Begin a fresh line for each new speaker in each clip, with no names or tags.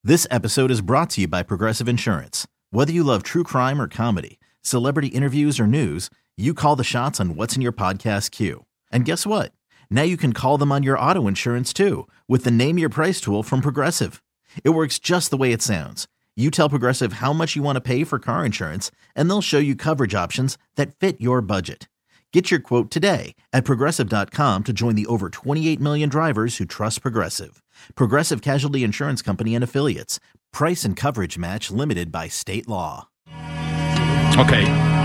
This episode is brought to you by Progressive Insurance. Whether you love true crime or comedy, celebrity interviews or news, you call the shots on what's in your podcast queue. And guess what? Now you can call them on your auto insurance too with the Name Your Price tool from Progressive. It works just the way it sounds. You tell Progressive how much you want to pay for car insurance, and they'll show you coverage options that fit your budget. Get your quote today at Progressive.com to join the over 28 million drivers who trust Progressive. Progressive Casualty Insurance Company and Affiliates. Price and coverage match limited by state law.
Okay,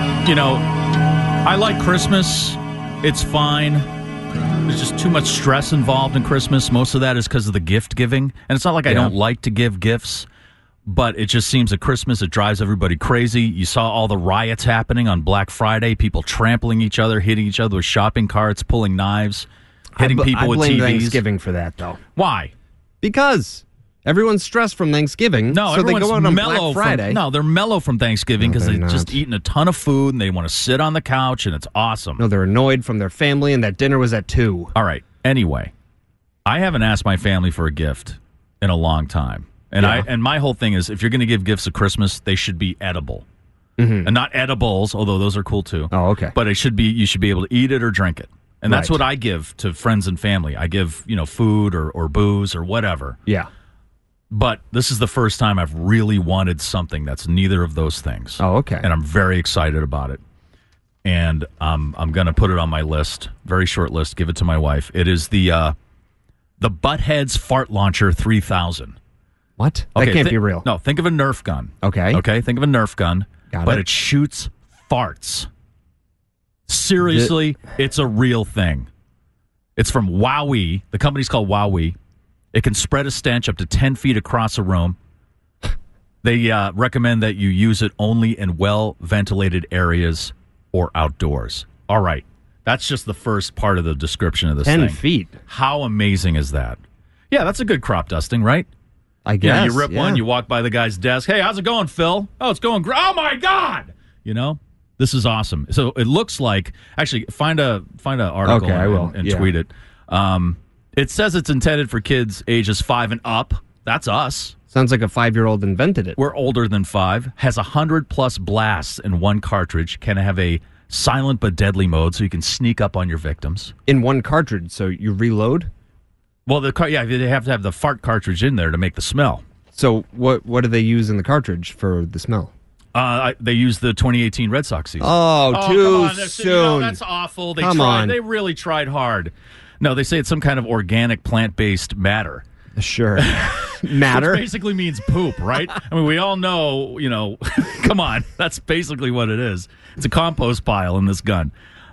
I like Christmas. It's fine. There's just too much stress involved in Christmas. Most of that is because of the gift giving. And it's not like I don't like to give gifts, but it just seems at Christmas it drives everybody crazy. You saw all the riots happening on Black Friday, people trampling each other, hitting each other with shopping carts, pulling knives, hitting people with TVs.
I blame Thanksgiving for that, though.
Why?
Because everyone's stressed from Thanksgiving,
no,
so they go out on Black Friday.
They're mellow from Thanksgiving because they've just eaten a ton of food and they want to sit on the couch and it's awesome.
No, they're annoyed from their family and that dinner was at 2.
All right. Anyway, I haven't asked my family for a gift in a long time. And my whole thing is if you're going to give gifts at Christmas, they should be edible. Mm-hmm. And not edibles, although those are cool too.
Oh, okay.
But you should be able to eat it or drink it. And that's what I give to friends and family. I give, food or booze or whatever.
Yeah.
But this is the first time I've really wanted something that's neither of those things.
Oh, okay.
And I'm very excited about it. And I'm going to put it on my list, very short list, give it to my wife. It is the Buttheads Fart Launcher 3000.
What? That can't be real.
No, think of a Nerf gun.
Okay.
Okay, think of a Nerf gun.
But
it shoots farts. Seriously, it's a real thing. It's from Wowie. The company's called Wowie. It can spread a stench up to 10 feet across a room. They recommend that you use it only in well-ventilated areas or outdoors. All right. That's just the first part of the description of this
10
thing.
10 feet.
How amazing is that? Yeah, that's a good crop dusting, right?
I guess.
Yeah, you rip one, you walk by the guy's desk. Hey, how's it going, Phil? Oh, it's going great. Oh, my God! This is awesome. So it looks like, actually, find a article and tweet it. It says it's intended for kids ages 5 and up. That's us.
Sounds like a 5-year-old invented it.
We're older than 5. Has 100+ blasts in one cartridge. Can have a silent but deadly mode so you can sneak up on your victims.
In one cartridge, so you reload?
Well, they have to have the fart cartridge in there to make the smell.
So what do they use in the cartridge for the smell?
They use the 2018 Red Sox season.
Oh, too soon.
That's awful. They really tried hard. No, they say it's some kind of organic plant-based matter.
Sure. Matter?
Which basically means poop, right? I mean, we all know, come on. That's basically what it is. It's a compost pile in this gun.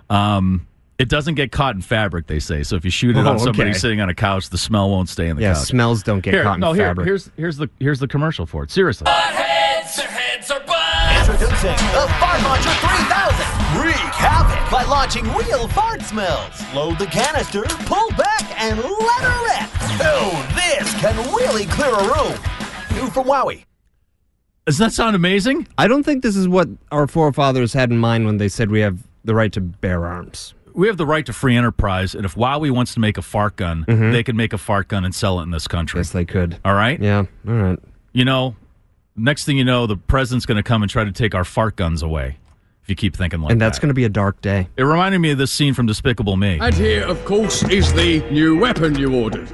It doesn't get caught in fabric, they say. So if you shoot it on somebody sitting on a couch, the smell won't stay in the couch.
Yeah, smells don't get caught in fabric.
Here's the commercial for it. Seriously.
Heads or butts! Introducing the Fart Launcher 3000. Wreak havoc by launching real fart smells. Load the canister, pull back, and let her rip. Oh, this can really clear a room. New from Wowie.
Does that sound amazing?
I don't think this is what our forefathers had in mind when they said we have the right to bear arms.
We have the right to free enterprise, and if Wowie wants to make a fart gun, they can make a fart gun and sell it in this country.
Yes, they could.
All right?
Yeah, all right.
Next thing you know, the president's going to come and try to take our fart guns away, if you keep thinking like that.
And that's going to be a dark day.
It reminded me of this scene from Despicable Me.
And here, of course, is the new weapon you ordered.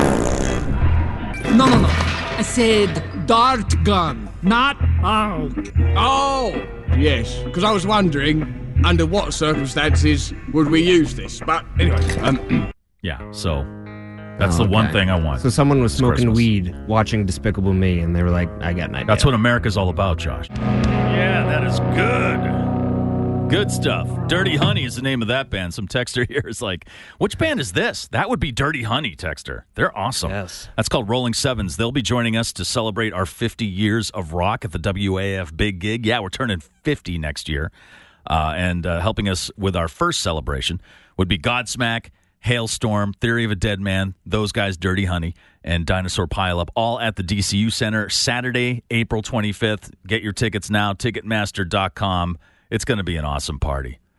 No. I said dart gun, not arc. Oh, yes, because I was wondering under what circumstances would we use this. But anyway,
Yeah, so that's the one thing I want.
So someone was smoking
Christmas.
weed watching Despicable Me, and they were like, I got an idea.
That's what America's all about, Josh. Yeah, that is good. Good stuff. Dirty Honey is the name of that band. Some texter here is like, which band is this? That would be Dirty Honey, texter. They're awesome.
Yes.
That's called Rolling Sevens. They'll be joining us to celebrate our 50 years of rock at the WAF Big Gig. Yeah, we're turning 50 next year. And helping us with our first celebration would be Godsmack, Hailstorm, Theory of a Dead Man, those guys, Dirty Honey, and Dinosaur Pileup, all at the DCU Center, Saturday, April 25th. Get your tickets now, Ticketmaster.com. It's going to be an awesome party.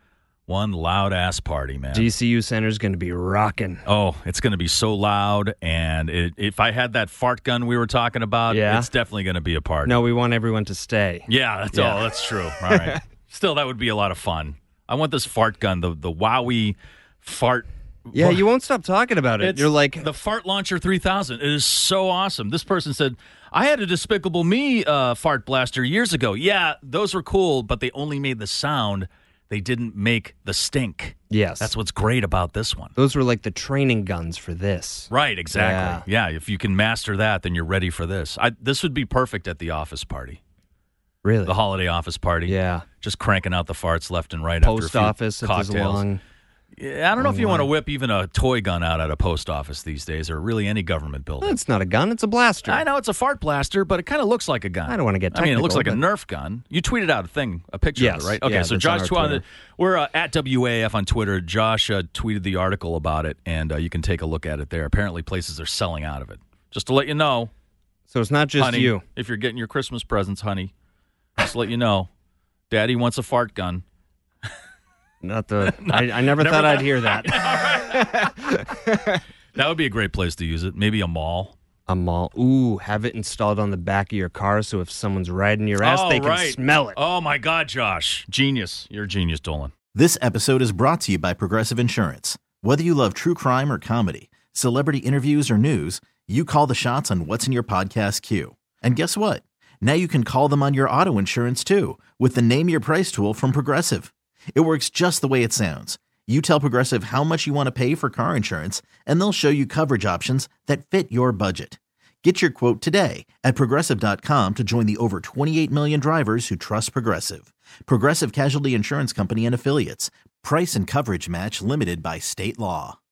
One loud-ass party, man.
GCU Center's going to be rocking.
Oh, it's going to be so loud, and if I had that fart gun we were talking about, it's definitely going to be a party.
No, we want everyone to stay.
Yeah, that's true. All right. Still, that would be a lot of fun. I want this fart gun, the Wowie fart.
Yeah, you won't stop talking about it. You're like...
The Fart Launcher 3000. It is so awesome. This person said, I had a Despicable Me fart blaster years ago. Yeah, those were cool, but they only made the sound. They didn't make the stink.
Yes.
That's what's great about this one.
Those were like the training guns for this.
Right, exactly. Yeah, if you can master that, then you're ready for this. This would be perfect at the office party.
Really?
The holiday office party.
Yeah.
Just cranking out the farts left and right
Post
after a few
office,
cocktails.
if there's a long...
Yeah, I don't know if you want to whip even a toy gun out at a post office these days, or really any government building.
It's not a gun, it's a blaster.
I know it's a fart blaster, but it kind of looks like a gun.
I don't want to get technical.
It looks like a Nerf gun. You tweeted out a picture of it, right? Okay, so Josh, we're at WAF on Twitter. Josh tweeted the article about it, and you can take a look at it there. Apparently, places are selling out of it. Just to let you know.
So it's not just
honey,
you.
If you're getting your Christmas presents, honey, just to let you know, Daddy wants a fart gun.
Not the. I never thought I'd hear that.
That would be a great place to use it. Maybe a mall.
A mall. Ooh, have it installed on the back of your car so if someone's riding your ass, they can smell it.
Oh, my God, Josh. Genius. You're a genius, Dolan.
This episode is brought to you by Progressive Insurance. Whether you love true crime or comedy, celebrity interviews or news, you call the shots on what's in your podcast queue. And guess what? Now you can call them on your auto insurance, too, with the Name Your Price tool from Progressive. It works just the way it sounds. You tell Progressive how much you want to pay for car insurance, and they'll show you coverage options that fit your budget. Get your quote today at Progressive.com to join the over 28 million drivers who trust Progressive. Progressive Casualty Insurance Company and Affiliates. Price and coverage match limited by state law.